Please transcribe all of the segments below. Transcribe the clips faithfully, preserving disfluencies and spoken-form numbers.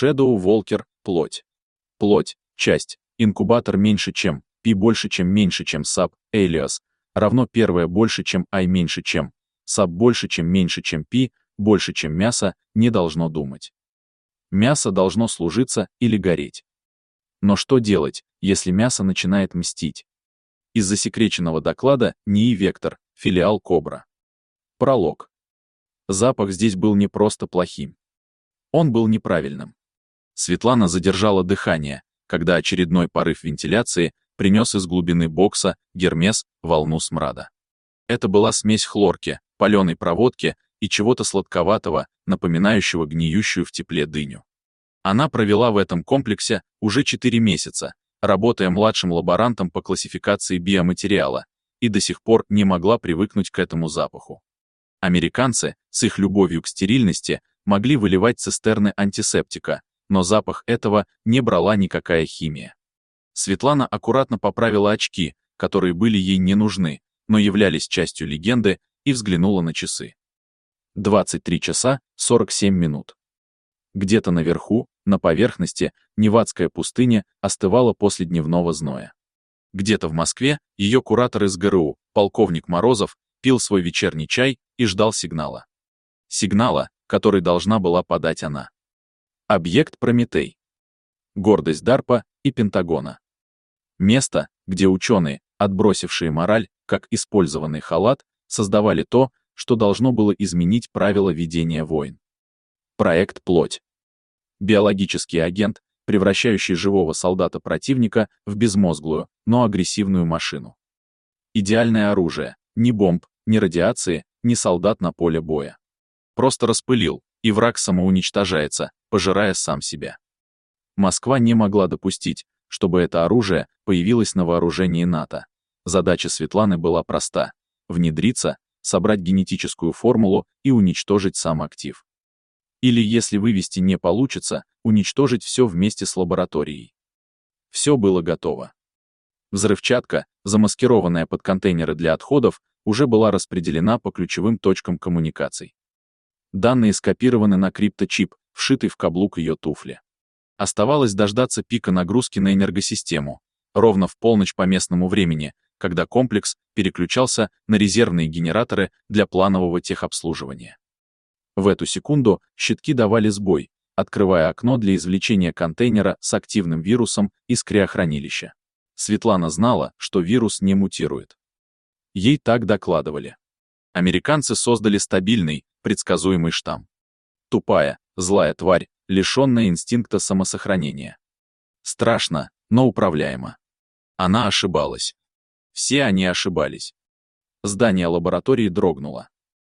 Shadow Walker – плоть. Плоть, часть, инкубатор меньше чем, P больше чем меньше чем sub, alias, равно первое больше чем I меньше чем, sub больше чем меньше чем P, больше чем мясо, не должно думать. Мясо должно служиться или гореть. Но что делать, если мясо начинает мстить? Из засекреченного доклада НИИ Вектор, филиал Кобра. Пролог. Запах здесь был не просто плохим. Он был неправильным. Светлана задержала дыхание, когда очередной порыв вентиляции принес из глубины бокса Гермес волну смрада. Это была смесь хлорки, паленой проводки и чего-то сладковатого, напоминающего гниющую в тепле дыню. Она провела в этом комплексе уже четыре месяца, работая младшим лаборантом по классификации биоматериала, и до сих пор не могла привыкнуть к этому запаху. Американцы, с их любовью к стерильности, могли выливать цистерны антисептика, но запах этого не брала никакая химия. Светлана аккуратно поправила очки, которые были ей не нужны, но являлись частью легенды, и взглянула на часы. двадцать три часа сорок семь минут. Где-то наверху, на поверхности, Невадская пустыня остывала после дневного зноя. Где-то в Москве ее куратор из ГРУ, полковник Морозов, пил свой вечерний чай и ждал сигнала. Сигнала, который должна была подать она. Объект Прометей. Гордость Дарпа и Пентагона. Место, где ученые, отбросившие мораль, как использованный халат, создавали то, что должно было изменить правила ведения войн. Проект «Плоть». Биологический агент, превращающий живого солдата противника в безмозглую, но агрессивную машину. Идеальное оружие, ни бомб, ни радиации, ни солдат на поле боя. Просто распылил, и враг самоуничтожается, пожирая сам себя. Москва не могла допустить, чтобы это оружие появилось на вооружении НАТО. Задача Светланы была проста — внедриться, собрать генетическую формулу и уничтожить сам актив. Или, если вывести не получится, уничтожить все вместе с лабораторией. Все было готово. Взрывчатка, замаскированная под контейнеры для отходов, уже была распределена по ключевым точкам коммуникаций. Данные скопированы на крипточип, вшитый в каблук ее туфли. Оставалось дождаться пика нагрузки на энергосистему, ровно в полночь по местному времени, когда комплекс переключался на резервные генераторы для планового техобслуживания. В эту секунду щитки давали сбой, открывая окно для извлечения контейнера с активным вирусом из криохранилища. Светлана знала, что вирус не мутирует. Ей так докладывали. Американцы создали стабильный, предсказуемый штамм. Тупая, злая тварь, лишенная инстинкта самосохранения. Страшно, но управляемо. Она ошибалась. Все они ошибались. Здание лаборатории дрогнуло.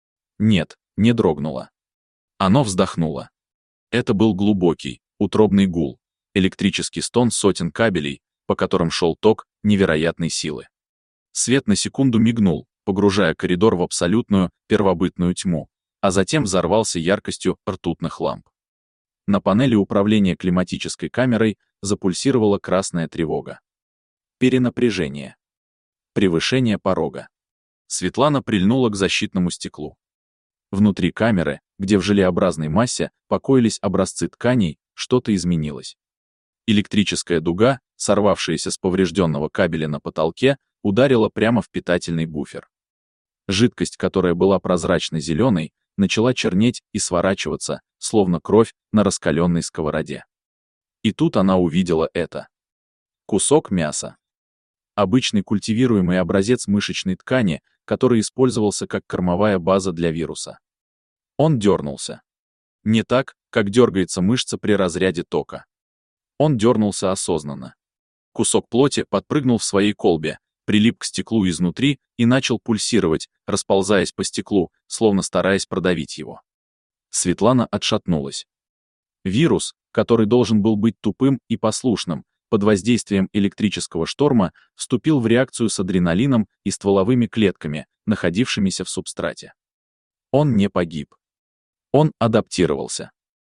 Нет, не дрогнуло. Оно вздохнуло. Это был глубокий, утробный гул, электрический стон сотен кабелей, по которым шел ток невероятной силы. Свет на секунду мигнул, погружая коридор в абсолютную, первобытную тьму, а затем взорвался яркостью ртутных ламп. На панели управления климатической камерой запульсировала красная тревога. Перенапряжение. Превышение порога. Светлана прильнула к защитному стеклу. Внутри камеры, где в желеобразной массе покоились образцы тканей, что-то изменилось. Электрическая дуга, сорвавшаяся с поврежденного кабеля на потолке, ударила прямо в питательный буфер. Жидкость, которая была прозрачно-зеленой, начала чернеть и сворачиваться, словно кровь на раскаленной сковороде. И тут она увидела это. Кусок мяса. Обычный культивируемый образец мышечной ткани, который использовался как кормовая база для вируса. Он дернулся. Не так, как дергается мышца при разряде тока. Он дернулся осознанно. Кусок плоти подпрыгнул в своей колбе, прилип к стеклу изнутри и начал пульсировать, расползаясь по стеклу, словно стараясь продавить его. Светлана отшатнулась. Вирус, который должен был быть тупым и послушным, под воздействием электрического шторма вступил в реакцию с адреналином и стволовыми клетками, находившимися в субстрате. Он не погиб. Он адаптировался.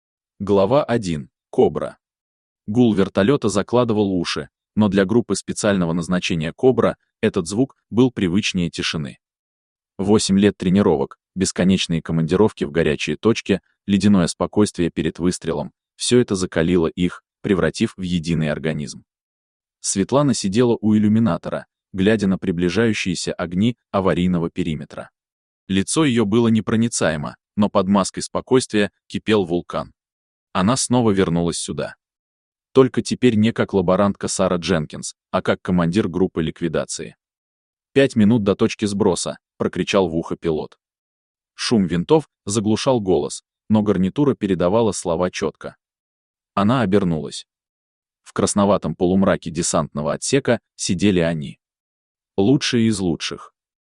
Глава один. Кобра. Гул вертолета закладывал уши, но для группы специального назначения «Кобра» этот звук был привычнее тишины. Восемь лет тренировок, бесконечные командировки в горячие точки, ледяное спокойствие перед выстрелом — Все это закалило их, превратив в единый организм. Светлана сидела у иллюминатора, глядя на приближающиеся огни аварийного периметра. Лицо ее было непроницаемо, но под маской спокойствия кипел вулкан. Она снова вернулась сюда. Только теперь не как лаборантка Сара Дженкинс, а как командир группы ликвидации. «Пять минут до точки сброса», — прокричал в ухо пилот. Шум винтов заглушал голос, но гарнитура передавала слова четко. Она обернулась. В красноватом полумраке десантного отсека сидели они. Лучшие из лучших.